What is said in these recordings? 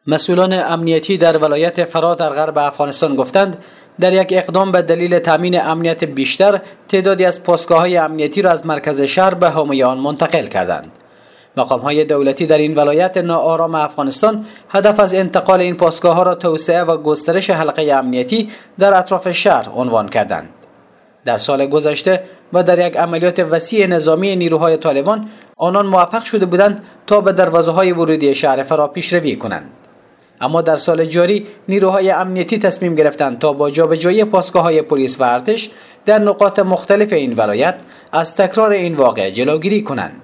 مسئولان امنیتی در ولایت فرا در غرب افغانستان گفتند در یک اقدام به دلیل تامین امنیت بیشتر تعدادی از پاسگاه‌های امنیتی را از مرکز شهر به حومه آن منتقل کردند. مقام‌های دولتی در این ولایت ناآرام افغانستان هدف از انتقال این پاسگاه‌ها را توسعه و گسترش حلقه امنیتی در اطراف شهر عنوان کردند. در سال گذشته و در یک عملیات وسیع نظامی نیروهای طالبان آنان موفق شده بودند تا به دروازه‌های ورودی شهر فرا پیشروی کنند. اما در سال جاری نیروهای امنیتی تصمیم گرفتند تا با جابجایی پاسگاه‌های پلیس و ارتش در نقاط مختلف این ولایت از تکرار این واقعه جلوگیری کنند.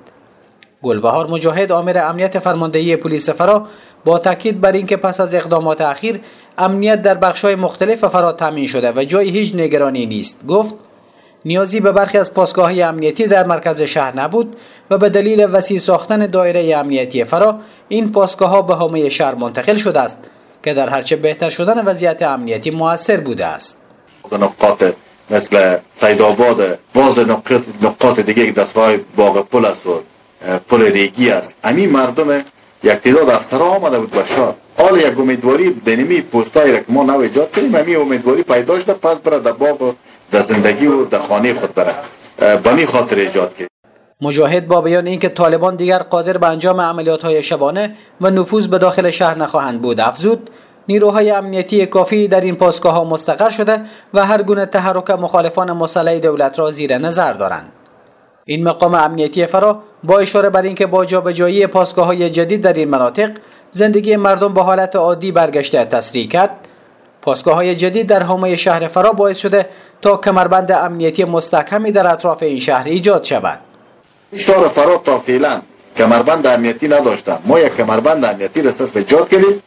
گلبهار مجاهد آمر امنیت فرماندهی پلیس فرا با تاکید بر اینکه پس از اقدامات اخیر امنیت در بخش‌های مختلف فرا تامین شده و جای هیچ نگرانی نیست، گفت نیازی به برخی از پاسگاه‌های امنیتی در مرکز شهر نبود و به دلیل وسیع ساختن دایره امنیتی فرا این پاسگاه‌ها به حومه شهر منتقل شده است که در هرچه بهتر شدن وضعیت امنیتی مؤثر بوده است. نقاط مثل سیدآباد، باز نقاط دیگه دستگاه باغ پل است و پل ریگی است. همین مردم یک تعداد افسرها آمده بود به شهر. حال یک امیدواری دنیمی پستایی را که ما نو ایجاد کردیم، همین امیدواری پیدا شده پس بره در باغ و در زندگی و در خانه خود بره. به این خاطر ایجاد کرد. مجاهد با بیان اینکه طالبان دیگر قادر به انجام عملیات‌های شبانه و نفوذ به داخل شهر نخواهند بود افزود، نیروهای امنیتی کافی در این پاسگاه‌ها مستقر شده و هر گونه تحرک مخالفان مسلح دولت را زیر نظر دارند. این مقام امنیتی فرا با اشاره بر اینکه با جابجایی پاسگاه‌های جدید در این مناطق زندگی مردم به حالت عادی برگشته تصریح کرد. پاسگاه‌های جدید در حومه شهر فرا باعث شده تا کمربند امنیتی مستحکمی در اطراف این شهر ایجاد شود. شهر فرا تا فعلا کمربند امنیتی نداشته. ما یک کمربند امنیتی را صرف ایجاد کردیم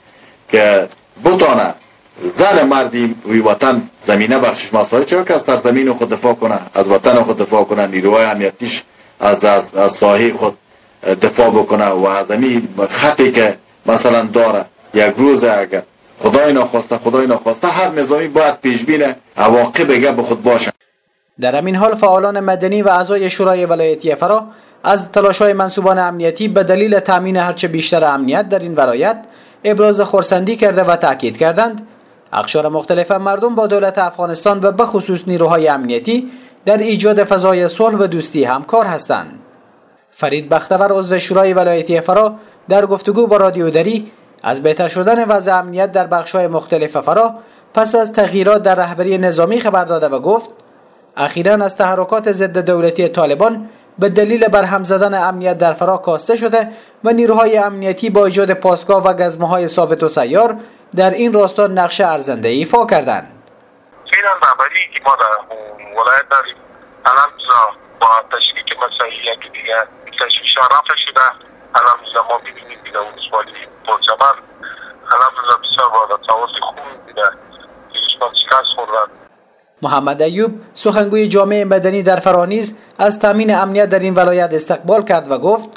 که بتونه زن مردی وی وطن زمینه بخشش مسائل چرا که از سرزمین خود دفاع کنه، از وطن خود دفاع کنه، نیروهای امنیتیش از ساحه خود دفاع بکنه و از این خطی که مثلا داره یک روز اگر خدای ناخواسته هر نظامی باید پیشبین عواقب به خود باشه. در همین حال فعالان مدنی و اعضای شورای ولایتی فرا از تلاش‌های منسوبان امنیتی به دلیل تامین هرچه بیشتر امنیت در این ولایت ابراز خرسندی کرده و تاکید کردند اقشار مختلف مردم با دولت افغانستان و به خصوص نیروهای امنیتی در ایجاد فضای صلح و دوستی همکار هستند. فرید بختور عضو شورای ولایتی فرا در گفتگو با رادیو دری از بهتر شدن وضع امنیت در بخش‌های مختلف فرا پس از تغییرات در رهبری نظامی خبر داده و گفت اخیراً از تحرکات ضد دولتی طالبان به دلیل برهم زدن امنیت در فرا کاسته شده و نیروهای امنیتی با ایجاد پاسگاه و گزمه‌های ثابت و سیار در این راستا نقش ارزنده ایفا کردند. فعلا رهبری که ما در ولایت داریم الحمدلله با تشکیل مسائلیت دیگه تشویش‌ها رفع شده. الحمدلله ما می‌بینیم دیگه ولسوالی پرچمن الحمدلله بسیار با تواصل خوبی دیگه دشمن شکست خوردن. محمد ایوب سخنگوی جامعه مدنی در فرا نیز از تامین امنیت در این ولایت استقبال کرد و گفت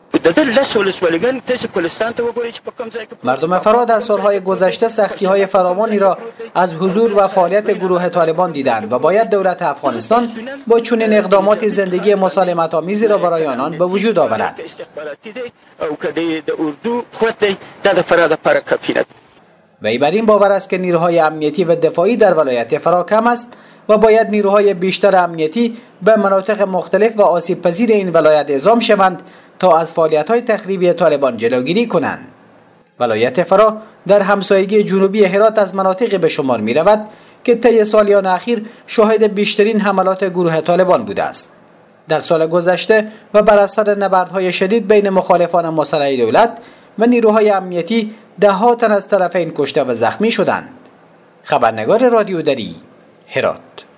مردم فرا در سالهای گذشته سختی‌های فراوانی را از حضور و فعالیت گروه طالبان دیدند و باید دولت افغانستان با چنین اقدامات زندگی مسالمت‌آمیزی را برای آنان به وجود آورد. وی بر این باور است که نیروهای امنیتی و دفاعی در ولایت فرا کم است و باید نیروهای بیشتر امنیتی به مناطق مختلف و آسیب پذیر این ولایت اعزام شوند تا از فعالیت‌های تخریبی طالبان جلوگیری کنند. ولایت فرا در همسایگی جنوبی هرات از مناطقی به شمار می رود که طی سالیان اخیر شاهد بیشترین حملات گروه طالبان بوده است. در سال گذشته و بر اثر نبردهای شدید بین مخالفان مسلح دولت و نیروهای امنیتی ده‌ها تن از طرفین کشته و زخمی شدند. خبرنگار رادیو دری، هرات.